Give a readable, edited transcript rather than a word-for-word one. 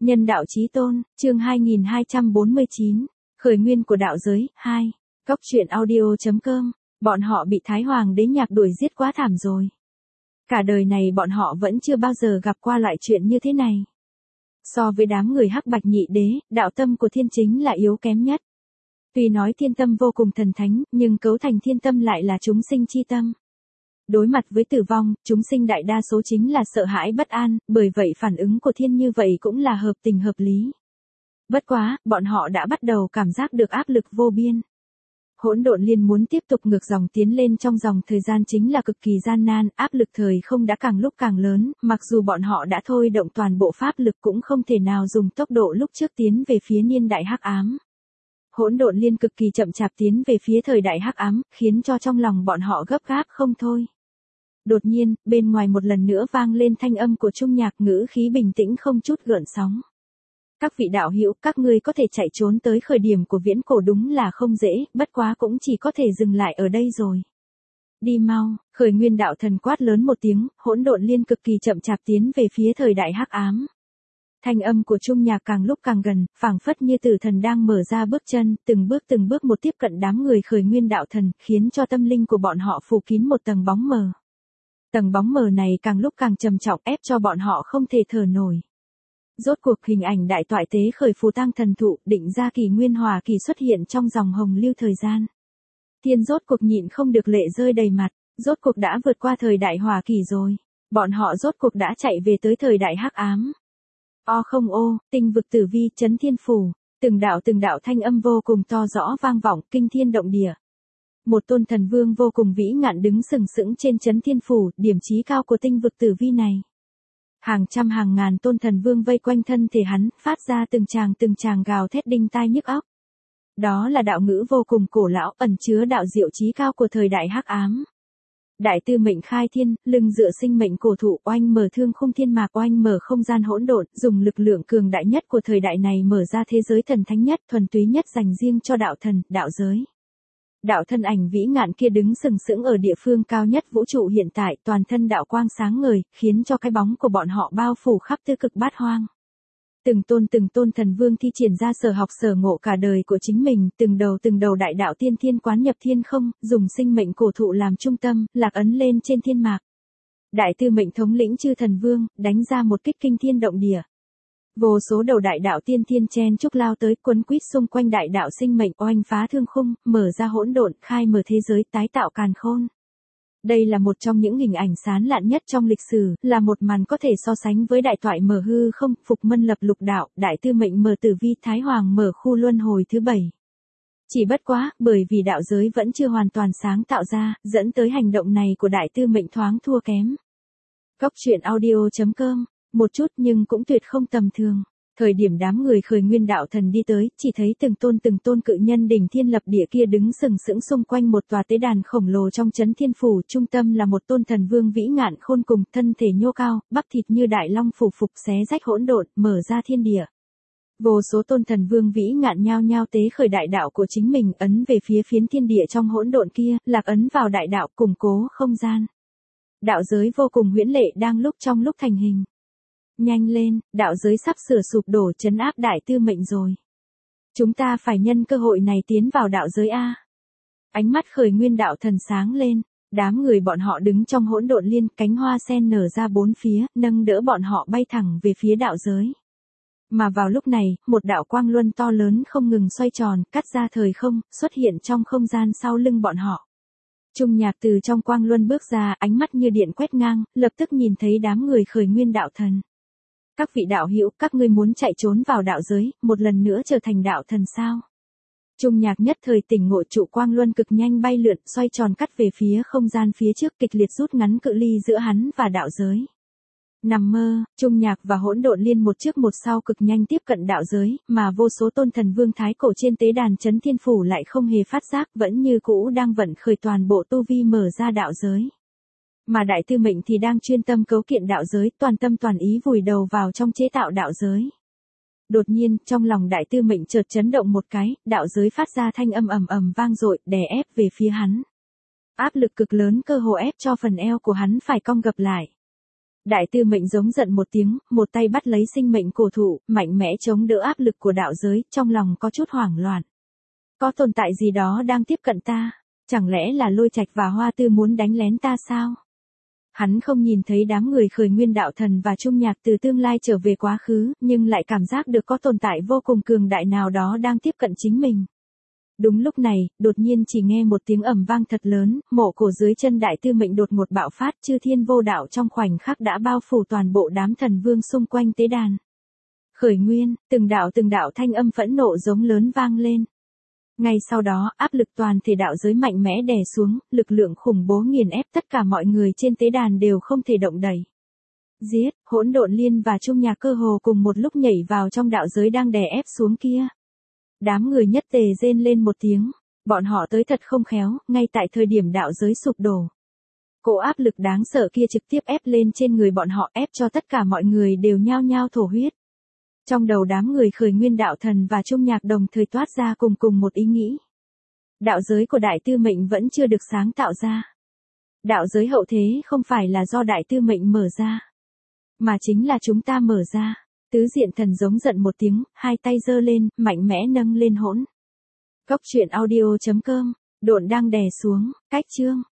Nhân đạo chí tôn, chương 2249, khởi nguyên của đạo giới, 2. Cóc truyện audio.com, bọn họ bị Thái Hoàng đế nhạc đuổi giết quá thảm rồi. Cả đời này bọn họ vẫn chưa bao giờ gặp qua loại chuyện như thế này. So với đám người Hắc Bạch Nhị Đế, đạo tâm của thiên chính là yếu kém nhất. Tuy nói thiên tâm vô cùng thần thánh, nhưng cấu thành thiên tâm lại là chúng sinh chi tâm. Đối mặt với tử vong, chúng sinh đại đa số chính là sợ hãi bất an, bởi vậy phản ứng của thiên như vậy cũng là hợp tình hợp lý. Bất quá, bọn họ đã bắt đầu cảm giác được áp lực vô biên. Hỗn độn liên muốn tiếp tục ngược dòng tiến lên trong dòng thời gian chính là cực kỳ gian nan, áp lực thời không đã càng lúc càng lớn, mặc dù bọn họ đã thôi động toàn bộ pháp lực cũng không thể nào dùng tốc độ lúc trước tiến về phía niên đại hắc ám. Hỗn độn liên cực kỳ chậm chạp tiến về phía thời đại hắc ám, khiến cho trong lòng bọn họ gấp gáp không thôi. Đột nhiên, bên ngoài một lần nữa vang lên thanh âm của Trung Nhạc, ngữ khí bình tĩnh không chút gợn sóng. Các vị đạo hữu, các ngươi có thể chạy trốn tới khởi điểm của viễn cổ đúng là không dễ, bất quá cũng chỉ có thể dừng lại ở đây rồi. Đi mau, khởi nguyên đạo thần quát lớn một tiếng, hỗn độn liên cực kỳ chậm chạp tiến về phía thời đại hắc ám. Thanh âm của Trung Nhạc càng lúc càng gần, phảng phất như tử thần đang mở ra bước chân, từng bước một tiếp cận đám người khởi nguyên đạo thần, khiến cho tâm linh của bọn họ phủ kín một tầng bóng mờ. Tầng bóng mờ này càng lúc càng trầm trọng, ép cho bọn họ không thể thở nổi. Rốt cuộc hình ảnh đại toại tế khởi phù tang thần thụ, định ra kỷ nguyên hòa kỳ xuất hiện trong dòng hồng lưu thời gian. Thiên rốt cuộc nhịn không được lệ rơi đầy mặt, rốt cuộc đã vượt qua thời đại hòa kỳ rồi. Bọn họ rốt cuộc đã chạy về tới thời đại hắc ám. O không ô, tinh vực tử vi, chấn thiên phủ, từng đạo thanh âm vô cùng to rõ vang vọng, kinh thiên động địa. Một tôn thần vương vô cùng vĩ ngạn đứng sừng sững trên chấn thiên phủ, điểm chí cao của tinh vực tử vi này. Hàng trăm hàng ngàn tôn thần vương vây quanh thân thể hắn, phát ra từng tràng gào thét đinh tai nhức óc. Đó là đạo ngữ vô cùng cổ lão, ẩn chứa đạo diệu chí cao của thời đại hắc ám. Đại tư mệnh khai thiên, lưng dựa sinh mệnh cổ thụ, oanh mở thương khung thiên mạc, oanh mở không gian hỗn độn, dùng lực lượng cường đại nhất của thời đại này mở ra thế giới thần thánh nhất, thuần túy nhất dành riêng cho đạo thần, đạo giới. Đạo thân ảnh vĩ ngạn kia đứng sừng sững ở địa phương cao nhất vũ trụ hiện tại, toàn thân đạo quang sáng ngời, khiến cho cái bóng của bọn họ bao phủ khắp tứ cực bát hoang. Từng tôn thần vương thi triển ra sở học sở ngộ cả đời của chính mình, từng đầu đại đạo tiên thiên quán nhập thiên không, dùng sinh mệnh cổ thụ làm trung tâm, lạc ấn lên trên thiên mạc. Đại tư mệnh thống lĩnh chư thần vương, đánh ra một kích kinh thiên động địa. Vô số đầu đại đạo tiên thiên chen chúc lao tới, quấn quýt xung quanh đại đạo sinh mệnh, oanh phá thương khung, mở ra hỗn độn, khai mở thế giới, tái tạo càn khôn. Đây là một trong những hình ảnh sáng lạn nhất trong lịch sử, là một màn có thể so sánh với đại toại mở hư không, phục mân lập lục đạo, đại tư mệnh mở tử vi, Thái Hoàng mở khu luân hồi thứ 7. Chỉ bất quá, bởi vì đạo giới vẫn chưa hoàn toàn sáng tạo ra, dẫn tới hành động này của đại tư mệnh thoáng thua kém. Cóc truyện audio.com, một chút nhưng cũng tuyệt không tầm thường. Thời điểm đám người khởi nguyên đạo thần đi tới, chỉ thấy từng tôn cự nhân đỉnh thiên lập địa kia đứng sừng sững xung quanh một tòa tế đàn khổng lồ trong chấn thiên phủ, trung tâm là một tôn thần vương vĩ ngạn khôn cùng, thân thể nhô cao, bắp thịt như đại long phủ phục xé rách hỗn độn, mở ra thiên địa. Vô số tôn thần vương vĩ ngạn nhao nhao tế khởi đại đạo của chính mình, ấn về phía phiến thiên địa trong hỗn độn kia, lạc ấn vào đại đạo, củng cố không gian. Đạo giới vô cùng huyễn lệ đang trong lúc thành hình. Nhanh lên, đạo giới sắp sửa sụp đổ, trấn áp đại tư mệnh rồi. Chúng ta phải nhân cơ hội này tiến vào đạo giới A. Ánh mắt khởi nguyên đạo thần sáng lên, đám người bọn họ đứng trong hỗn độn liên, cánh hoa sen nở ra bốn phía, nâng đỡ bọn họ bay thẳng về phía đạo giới. Mà vào lúc này, một đạo quang luân to lớn không ngừng xoay tròn, cắt ra thời không, xuất hiện trong không gian sau lưng bọn họ. Trung Nhạc từ trong quang luân bước ra, ánh mắt như điện quét ngang, lập tức nhìn thấy đám người khởi nguyên đạo thần. Các vị đạo hữu, các ngươi muốn chạy trốn vào đạo giới, một lần nữa trở thành đạo thần sao? Trung Nhạc nhất thời tỉnh ngộ, trụ quang luân cực nhanh bay lượn, xoay tròn cắt về phía không gian phía trước, kịch liệt rút ngắn cự ly giữa hắn và đạo giới. Nằm mơ, Trung Nhạc và hỗn độn liên một trước một sau cực nhanh tiếp cận đạo giới, mà vô số tôn thần vương thái cổ trên tế đàn chấn thiên phủ lại không hề phát giác, vẫn như cũ đang vận khởi toàn bộ tu vi mở ra đạo giới. Mà đại tư mệnh thì đang chuyên tâm cấu kiện đạo giới, toàn tâm toàn ý vùi đầu vào trong chế tạo đạo giới. Đột nhiên, trong lòng đại tư mệnh chợt chấn động một cái, đạo giới phát ra thanh âm ầm ầm vang dội, đè ép về phía hắn. Áp lực cực lớn cơ hồ ép cho phần eo của hắn phải cong gập lại. Đại tư mệnh giống giận một tiếng, một tay bắt lấy sinh mệnh cổ thụ, mạnh mẽ chống đỡ áp lực của đạo giới, trong lòng có chút hoảng loạn. Có tồn tại gì đó đang tiếp cận ta, chẳng lẽ là Lôi Trạch và Hoa Tư muốn đánh lén ta sao? Hắn không nhìn thấy đám người Khởi Nguyên đạo thần và Trung Nhạc từ tương lai trở về quá khứ, nhưng lại cảm giác được có tồn tại vô cùng cường đại nào đó đang tiếp cận chính mình. Đúng lúc này, đột nhiên chỉ nghe một tiếng ầm vang thật lớn, mộ cổ dưới chân đại tư mệnh đột ngột bạo phát, chư thiên vô đạo trong khoảnh khắc đã bao phủ toàn bộ đám thần vương xung quanh tế đàn. Khởi Nguyên, từng đạo thanh âm phẫn nộ giống lớn vang lên. Ngay sau đó, áp lực toàn thể đạo giới mạnh mẽ đè xuống, lực lượng khủng bố nghiền ép tất cả mọi người trên tế đàn đều không thể động đậy. Giết, Hỗn Độn Liên và Trung Nhạc cơ hồ cùng một lúc nhảy vào trong đạo giới đang đè ép xuống kia. Đám người nhất tề rên lên một tiếng, bọn họ tới thật không khéo, ngay tại thời điểm đạo giới sụp đổ. Cỗ áp lực đáng sợ kia trực tiếp ép lên trên người bọn họ, ép cho tất cả mọi người đều nhao nhao thổ huyết. Trong đầu đám người Khởi Nguyên đạo thần và Trung Nhạc đồng thời toát ra cùng một ý nghĩ. Đạo giới của đại tư mệnh vẫn chưa được sáng tạo ra. Đạo giới hậu thế không phải là do đại tư mệnh mở ra, mà chính là chúng ta mở ra. Tứ diện thần giống giận một tiếng, hai tay giơ lên, mạnh mẽ nâng lên hỗn. Cốc truyện audio.com, độn đang đè xuống, cách chương.